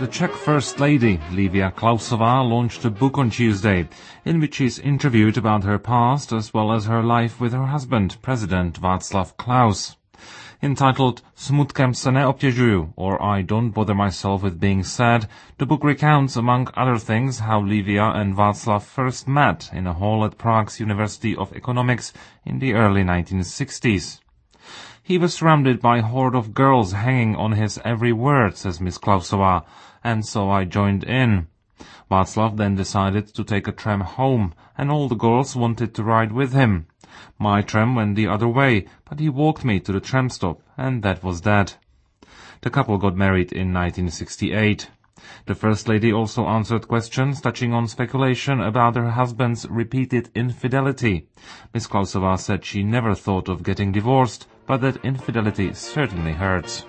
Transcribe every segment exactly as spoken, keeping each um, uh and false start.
The Czech First Lady, Lívia Klausová, launched a book on Tuesday, in which she is interviewed about her past as well as her life with her husband, President Václav Klaus. Entitled Smutkem se neobtěžuju, or I Don't Bother Myself with Being Sad, the book recounts, among other things, how Lívia and Václav first met in a hall at Prague's University of Economics in the early nineteen sixties. He was surrounded by a horde of girls hanging on his every word, says Miss Klausová, and so I joined in. Václav then decided to take a tram home, and all the girls wanted to ride with him. My tram went the other way, but he walked me to the tram stop, and that was that. The couple got married in nineteen sixty-eight. The First Lady also answered questions touching on speculation about her husband's repeated infidelity. Miss Klausová said she never thought of getting divorced, but that infidelity certainly hurts.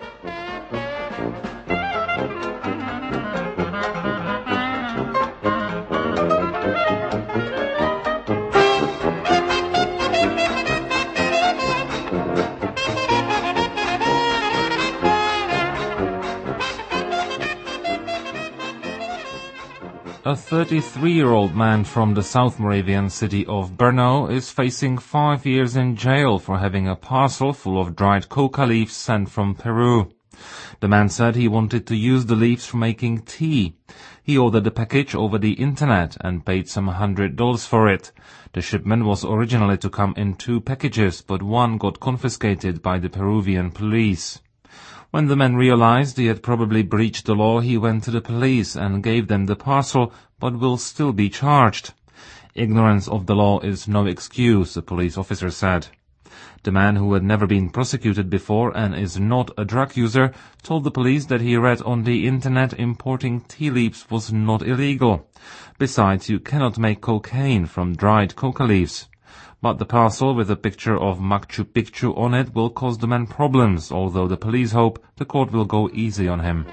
A thirty-three-year-old man from the South Moravian city of Brno is facing five years in jail for having a parcel full of dried coca leaves sent from Peru. The man said he wanted to use the leaves for making tea. He ordered the package over the internet and paid some hundred dollars for it. The shipment was originally to come in two packages, but one got confiscated by the Peruvian police. When the man realized he had probably breached the law, he went to the police and gave them the parcel, but will still be charged. Ignorance of the law is no excuse, the police officer said. The man, who had never been prosecuted before and is not a drug user, told the police that he read on the internet importing tea leaves was not illegal. Besides, you cannot make cocaine from dried coca leaves. But the parcel with a picture of Machu Picchu on it will cause the man problems, although the police hope the court will go easy on him.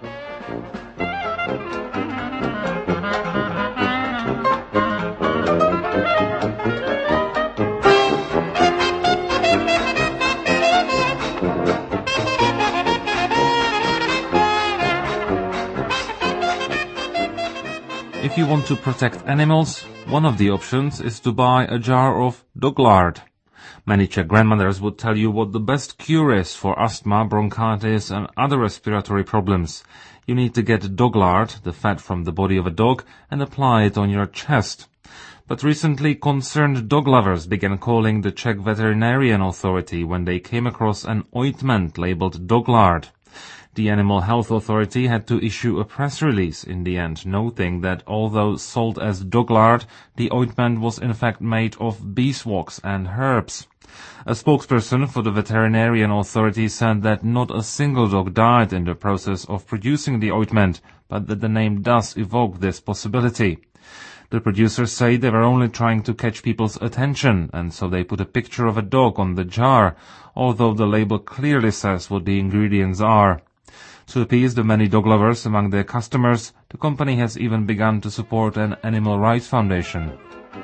If you want to protect animals, one of the options is to buy a jar of dog lard. Many Czech grandmothers would tell you what the best cure is for asthma, bronchitis and other respiratory problems. You need to get dog lard, the fat from the body of a dog, and apply it on your chest. But recently, concerned dog lovers began calling the Czech Veterinarian Authority when they came across an ointment labeled dog lard. The Animal Health Authority had to issue a press release in the end, noting that although sold as dog lard, the ointment was in fact made of beeswax and herbs. A spokesperson for the Veterinarian Authority said that not a single dog died in the process of producing the ointment, but that the name does evoke this possibility. The producers say they were only trying to catch people's attention, and so they put a picture of a dog on the jar, although the label clearly says what the ingredients are. To appease the many dog lovers among their customers, the company has even begun to support an animal rights foundation.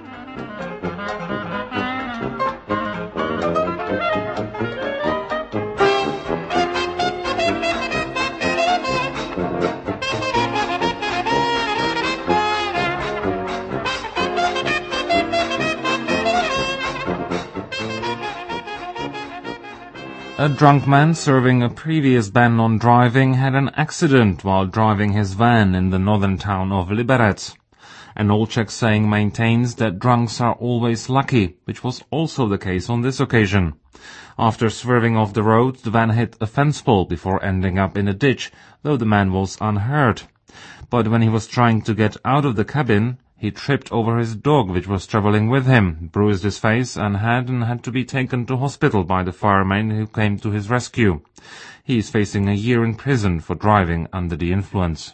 A drunk man serving a previous ban on driving had an accident while driving his van in the northern town of Liberec. An old Czech saying maintains that drunks are always lucky, which was also the case on this occasion. After swerving off the road, the van hit a fence pole before ending up in a ditch, though the man was unhurt. But when he was trying to get out of the cabin, he tripped over his dog, which was traveling with him, bruised his face and head, and had to be taken to hospital by the firemen who came to his rescue. He is facing a year in prison for driving under the influence.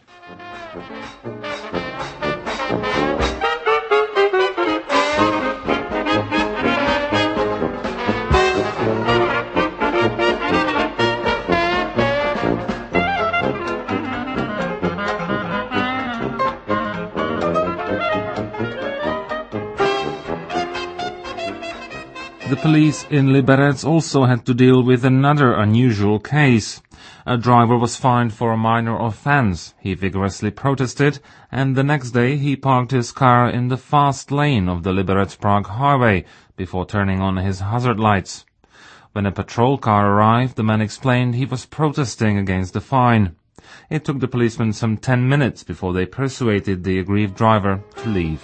The police in Liberec also had to deal with another unusual case. A driver was fined for a minor offense. He vigorously protested, and the next day he parked his car in the fast lane of the Liberec Prague highway before turning on his hazard lights. When a patrol car arrived, the man explained he was protesting against the fine. It took the policemen some ten minutes before they persuaded the aggrieved driver to leave.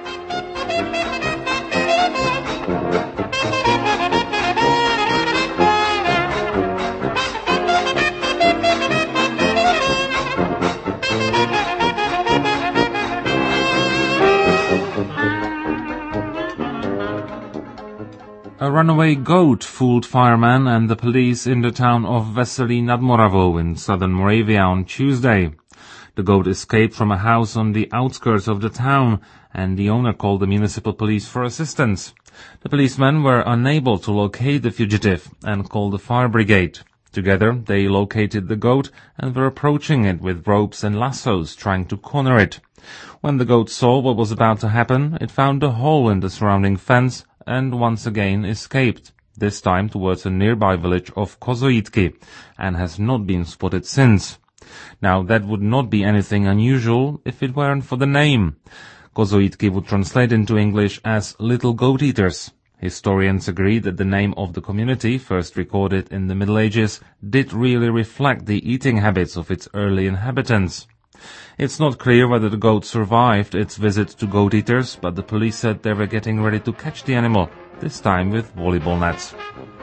A runaway goat fooled firemen and the police in the town of Veselí nad Moravou in southern Moravia on Tuesday. The goat escaped from a house on the outskirts of the town, and the owner called the municipal police for assistance. The policemen were unable to locate the fugitive and called the fire brigade. Together, they located the goat and were approaching it with ropes and lassos, trying to corner it. When the goat saw what was about to happen, it found a hole in the surrounding fence and once again escaped, this time towards a nearby village of Kozoitky, and has not been spotted since. Now, that would not be anything unusual if it weren't for the name. Kozoitky would translate into English as Little Goat Eaters. Historians agree that the name of the community, first recorded in the Middle Ages, did really reflect the eating habits of its early inhabitants. It's not clear whether the goat survived its visit to goat eaters, but the police said they were getting ready to catch the animal, this time with volleyball nets.